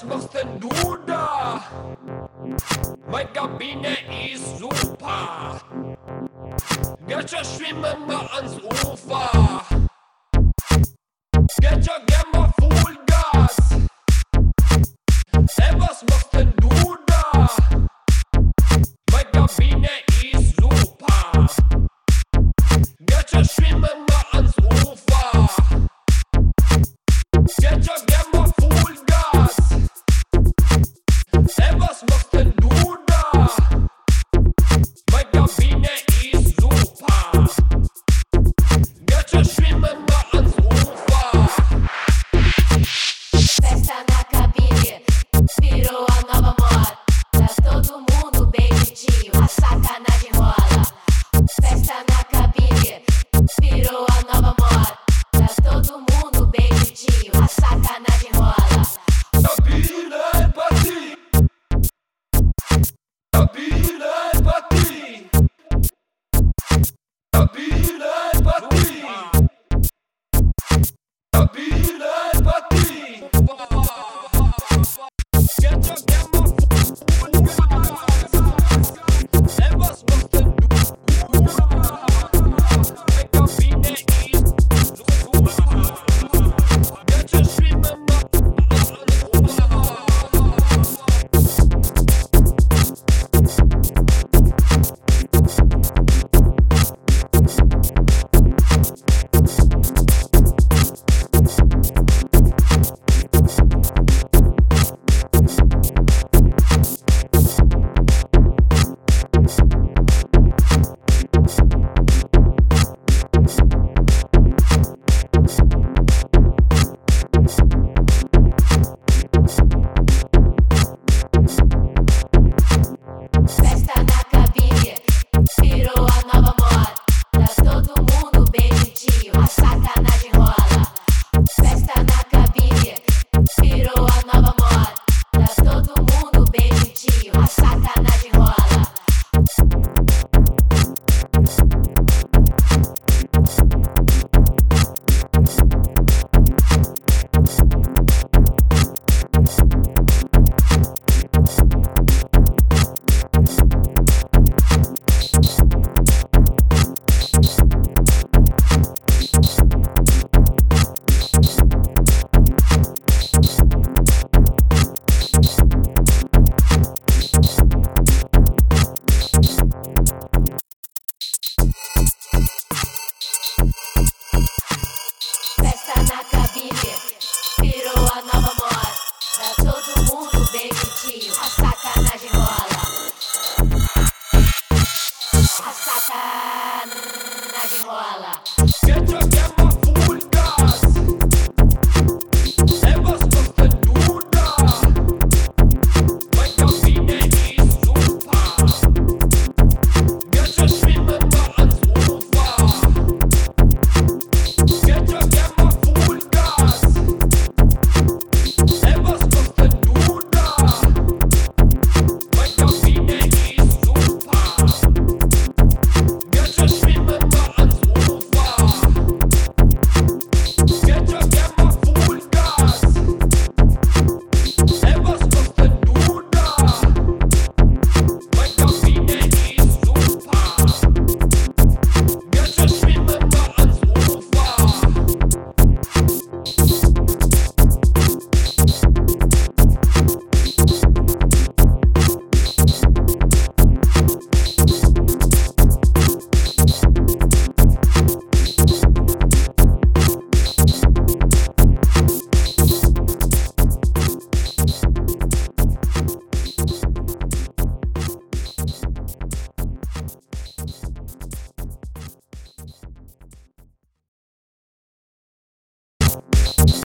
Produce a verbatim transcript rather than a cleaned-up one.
machst denn du da? Meine Kabine ist super. Geht schon schwimmen mal ans Ufer. Geht schon gern mal Vollgas. Ey, was machst denn du da? Meine Kabine ist super. Geht schon schwimmen mal ans Ufer. Geht schon gern mal Vollgas. Ey, was machst denn du da? Meine Kabine ist super. Geht schon schwimmen mal ans Ufer. Festa na cabine, virou a nova moda. Tá todo mundo bem juntinho, a sacanagem rola. Festa na cabine, virou a nova moda. Tá todo mundo bem juntinho, a sacanagem rola. Cabine é pra ti. Cabine é pra ti. Cabine é pra ti. Cabine